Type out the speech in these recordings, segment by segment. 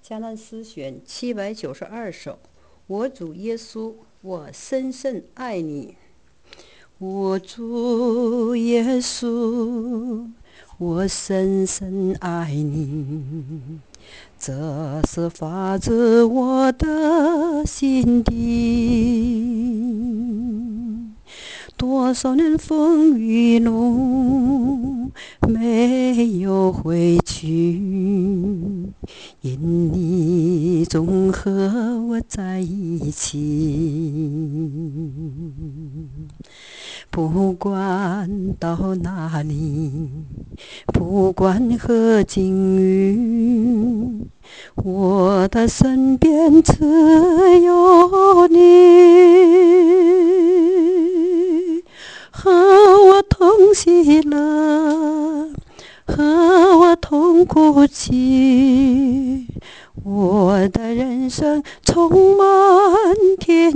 迦南诗选792首，我主耶稣，我深深爱你。我主耶稣，我深深爱你，这是发自我的心底。多少年风雨路没有回去，因你总和我在一起。不管到哪里，不管何境遇，我的身边只有你，和我同喜乐，和我同哭泣，我的人生充满甜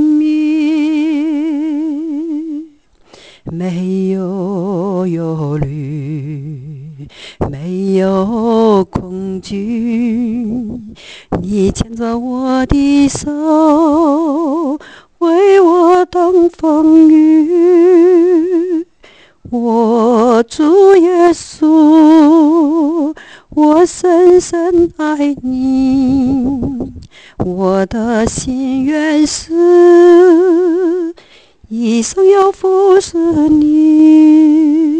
蜜，没有忧虑，没有恐惧，你牵着我的手，为我挡风雨。我主耶稣，我深深爱你，我的心愿是一生要服侍你。